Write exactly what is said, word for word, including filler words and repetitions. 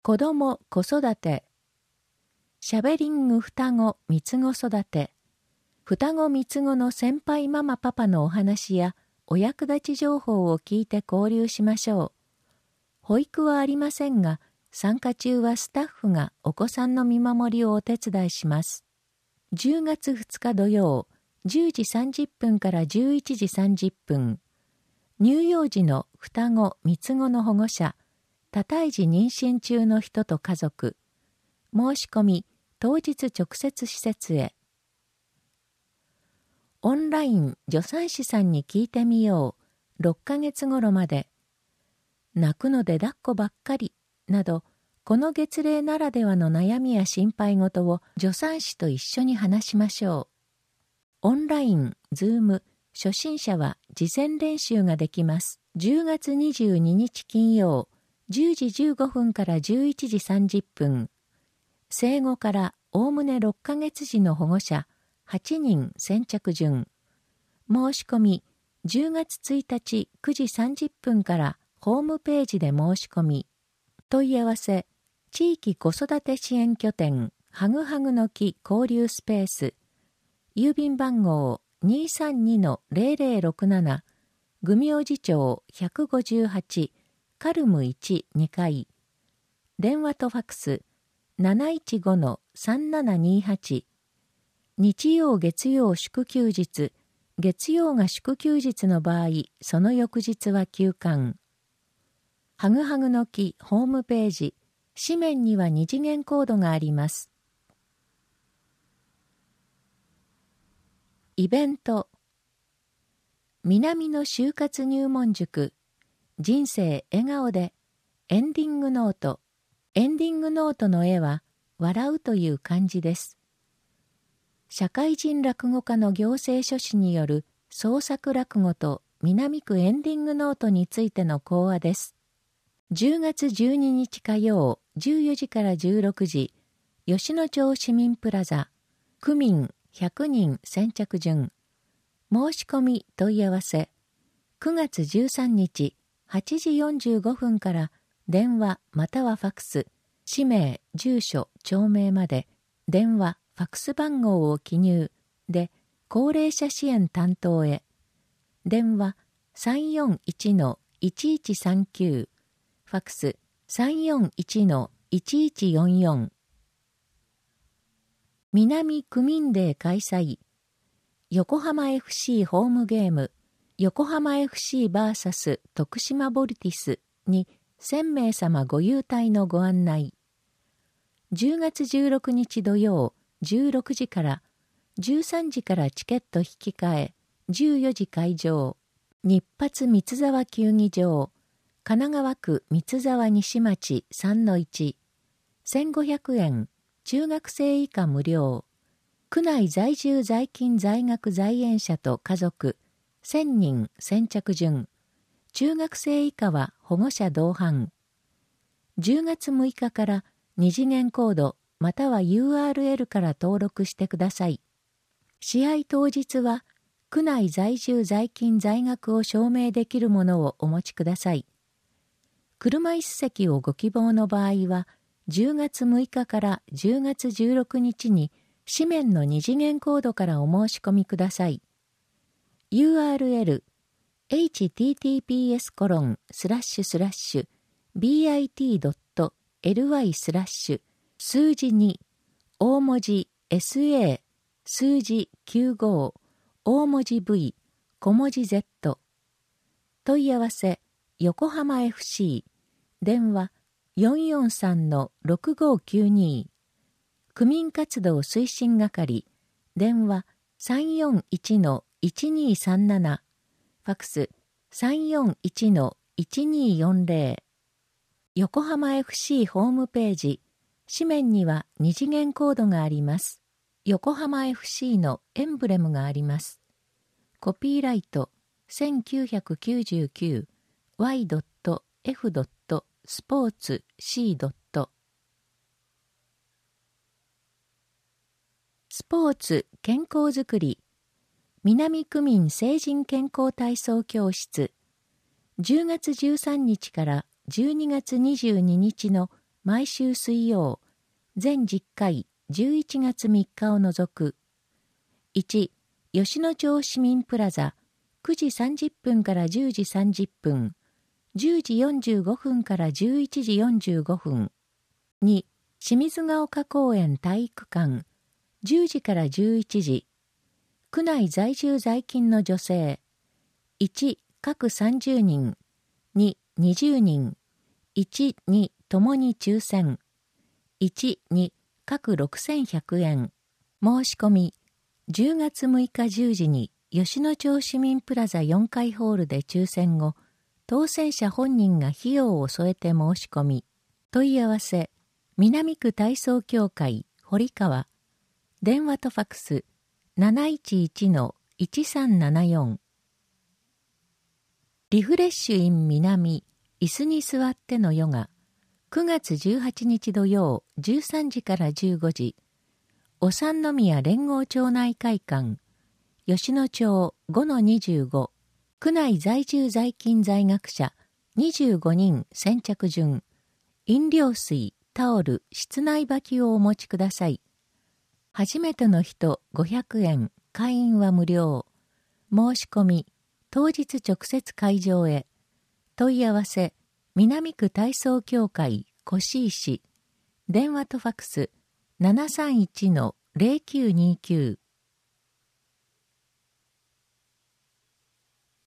子供子育て、シャベリング双子三つ子育て、双子三つ子の先輩ママパパのお話やお役立ち情報を聞いて交流しましょう。保育はありませんが、参加中はスタッフがお子さんの見守りをお手伝いします。じゅうがつふつか土曜、じゅうじさんじゅっぷんからじゅういちじさんじゅっぷん、乳幼児の双子三つ子の保護者、多胎児妊娠中の人と家族、申し込み、当日直接施設へ。オンライン助産師さんに聞いてみよう、ろっかげつ頃まで。泣くので抱っこばっかり、など、この月齢ならではの悩みや心配事を助産師と一緒に話しましょう。オンライン、ズーム、初心者は事前練習ができます。じゅうがつにじゅうににち金曜、じゅうじじゅうごふんからじゅういちじさんじゅっぷん。生後からおおむねろっかげつ児の保護者はちにん先着順。申し込みじゅうがつついたちくじさんじゅっぷんからホームページで申し込み。問い合わせ、地域子育て支援拠点はぐはぐの木交流スペース。郵便番号 にーさんにのゼロゼロろくなな、愚明寺町ひゃくごじゅうはち、カルムいち、にかい。電話とファックスなないちごのさんななにはち。日曜月曜祝休日、月曜が祝休日の場合、その翌日は休館。はぐはぐの木ホームページ、紙面には二次元コードがあります。イベント。南の就活入門塾、人生笑顔で、エンディングノート。エンディングノートの絵は、笑うという漢字です。社会人落語家の行政書士による創作落語と南区エンディングノートについての講話です。じゅうがつじゅうににち火曜、じゅうよじからじゅうろくじ、吉野町市民プラザ、区民ひゃくにん先着順。申し込み問い合わせ、くがつじゅうさんにちはちじよんじゅうごふんから電話またはファックス、氏名、住所、町名まで、電話、ファックス番号を記入で、高齢者支援担当へ。電話 さんよんいちのいちいちさんきゅう、ファックス さんよんいちのいちいちよんよん。南区民デー開催。横浜 エフシー ホームゲーム、横浜 エフシーブイエス 徳島ボルティスにせんめいさまご優待のご案内。じゅうがつじゅうろくにち土曜、じゅうろくじから、じゅうさんじからチケット引き換え、じゅうよじ開場。日発三沢球技場、神奈川区三沢西町 さんのいち。せんごひゃくえん、中学生以下無料。区内在住在勤在学在園者と家族、せんにん先着順。中学生以下は保護者同伴。じゅうがつむいかから二次元コードまたは ユーアールエル から登録してください。試合当日は区内在住在勤在学を証明できるものをお持ちください。車椅子席をご希望の場合はじゅうがつむいかからじゅうがつじゅうろくにちに紙面の二次元コードからお申し込みください。ユーアールエル エイチティーティーピーエスコロンスラッシュスラッシュビーアイティードットエルワイスラッシュ数字に大文字 エスエー 数字きゅうご大文字 V 小文字 Z。 問い合わせ横浜 エフシー 電話 よんよんさんのろくごきゅうに。区民活動推進係電話 さんよんいちのいちにさんなな、ファックス さんよんいちのいちによんゼロ。横浜 エフシー ホームページ、紙面には二次元コードがあります。横浜 エフシー のエンブレムがあります。コピーライトせんきゅうひゃくきゅうじゅうきゅう ワイエフスポーツ シー。スポーツ健康づくり南区民成人健康体操教室じゅうがつじゅうさんにちからじゅうにがつにじゅうににちの毎週水曜、全じゅっかい、じゅういちがつみっかを除く。いち、吉野町市民プラザ、くじさんじゅっぷんからじゅうじさんじゅっぷん、じゅうじよんじゅうごふんからじゅういちじよんじゅうごふん。に、清水ヶ丘公園体育館、じゅうじからじゅういちじ。区内在住在勤の女性。いち、各さんじゅうにん。に、にじゅうにん。いち、に、ともに抽選。いち、に、各ろくせんひゃくえん。申し込み。じゅうがつむいかじゅうじに吉野町市民プラザよんかいホールで抽選後、当選者本人が費用を添えて申し込み。問い合わせ。南区体操協会堀川。電話とファクス なないちいちのいちさんななよん。リフレッシュイン南椅子に座ってのヨガ。くがつじゅうはちにち土曜じゅうさんじからじゅうごじ。お三宮連合町内会館。吉野町 ごのにじゅうご。区内在住在勤在学者にじゅうごにん先着順。飲料水、タオル、室内履きをお持ちください。初めての人ごひゃくえん、会員は無料。申し込み、当日直接会場へ。問い合わせ、南区体操協会越石。電話とファクス ななさんいちのぜろきゅうにきゅう。